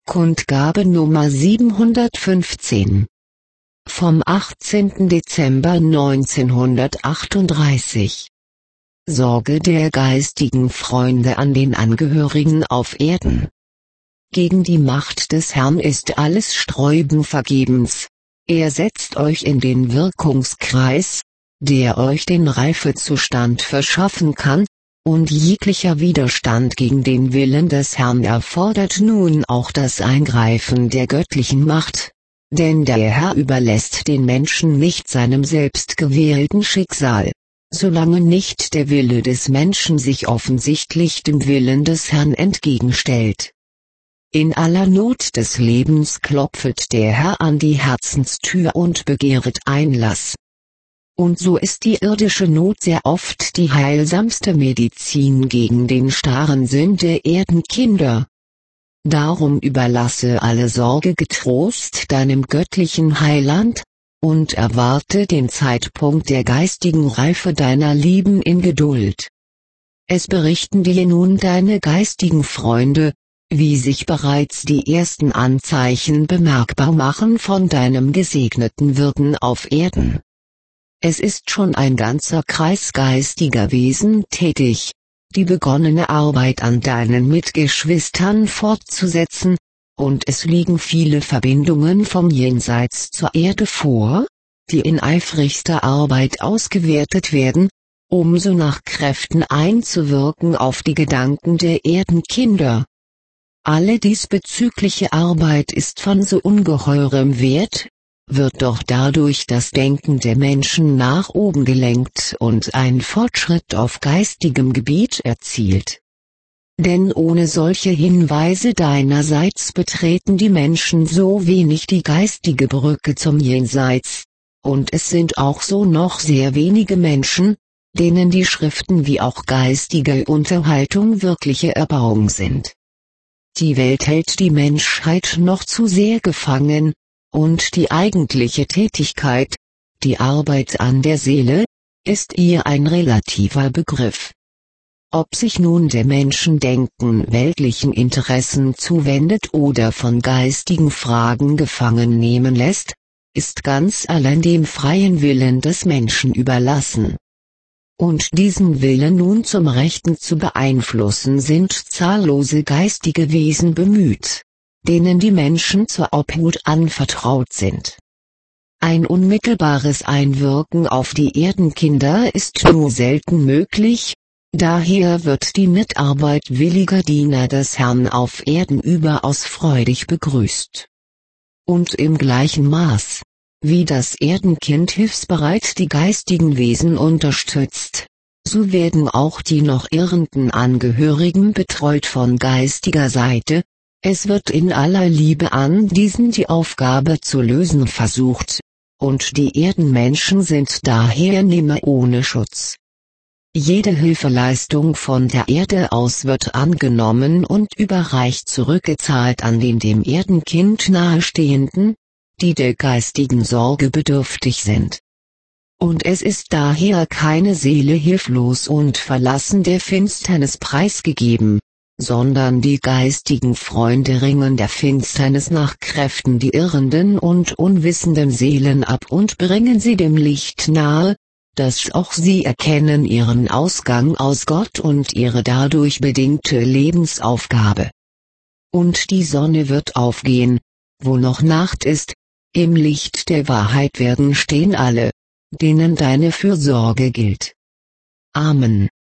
Kundgabe Nummer 715 vom 18. Dezember 1938. Sorge der geistigen Freunde an den Angehörigen auf Erden. Gegen die Macht des Herrn ist alles Sträuben vergebens. Er setzt euch in den Wirkungskreis, der euch den Reifezustand verschaffen kann, und jeglicher Widerstand gegen den Willen des Herrn erfordert nun auch das Eingreifen der göttlichen Macht, denn der Herr überlässt den Menschen nicht seinem selbst gewählten Schicksal, solange nicht der Wille des Menschen sich offensichtlich dem Willen des Herrn entgegenstellt. In aller Not des Lebens klopfet der Herr an die Herzenstür und begehret Einlass. Und so ist die irdische Not sehr oft die heilsamste Medizin gegen den starren Sinn der Erdenkinder. Darum überlasse alle Sorge getrost deinem göttlichen Heiland, und erwarte den Zeitpunkt der geistigen Reife deiner Lieben in Geduld. Es berichten dir nun deine geistigen Freunde, wie sich bereits die ersten Anzeichen bemerkbar machen von deinem gesegneten Wirken auf Erden. Es ist schon ein ganzer Kreis geistiger Wesen tätig, die begonnene Arbeit an deinen Mitgeschwistern fortzusetzen, und es liegen viele Verbindungen vom Jenseits zur Erde vor, die in eifrigster Arbeit ausgewertet werden, um so nach Kräften einzuwirken auf die Gedanken der Erdenkinder. Alle diesbezügliche Arbeit ist von so ungeheurem Wert, wird doch dadurch das Denken der Menschen nach oben gelenkt und ein Fortschritt auf geistigem Gebiet erzielt. Denn ohne solche Hinweise deinerseits betreten die Menschen so wenig die geistige Brücke zum Jenseits, und es sind auch so noch sehr wenige Menschen, denen die Schriften wie auch geistige Unterhaltung wirkliche Erbauung sind. Die Welt hält die Menschheit noch zu sehr gefangen, und die eigentliche Tätigkeit, die Arbeit an der Seele, ist ihr ein relativer Begriff. Ob sich nun der Menschendenken weltlichen Interessen zuwendet oder von geistigen Fragen gefangen nehmen lässt, ist ganz allein dem freien Willen des Menschen überlassen. Und diesen Willen nun zum Rechten zu beeinflussen sind zahllose geistige Wesen bemüht, denen die Menschen zur Obhut anvertraut sind. Ein unmittelbares Einwirken auf die Erdenkinder ist nur selten möglich, daher wird die Mitarbeit williger Diener des Herrn auf Erden überaus freudig begrüßt. Und im gleichen Maß, wie das Erdenkind hilfsbereit die geistigen Wesen unterstützt, so werden auch die noch irrenden Angehörigen betreut von geistiger Seite. Es wird in aller Liebe an diesen die Aufgabe zu lösen versucht, und die Erdenmenschen sind daher nimmer ohne Schutz. Jede Hilfeleistung von der Erde aus wird angenommen und überreicht zurückgezahlt an den dem Erdenkind nahestehenden, die der geistigen Sorge bedürftig sind. Und es ist daher keine Seele hilflos und verlassen der Finsternis preisgegeben, sondern die geistigen Freunde ringen der Finsternis nach Kräften die irrenden und unwissenden Seelen ab und bringen sie dem Licht nahe, dass auch sie erkennen ihren Ausgang aus Gott und ihre dadurch bedingte Lebensaufgabe. Und die Sonne wird aufgehen, wo noch Nacht ist, im Licht der Wahrheit werden stehen alle, denen deine Fürsorge gilt. Amen.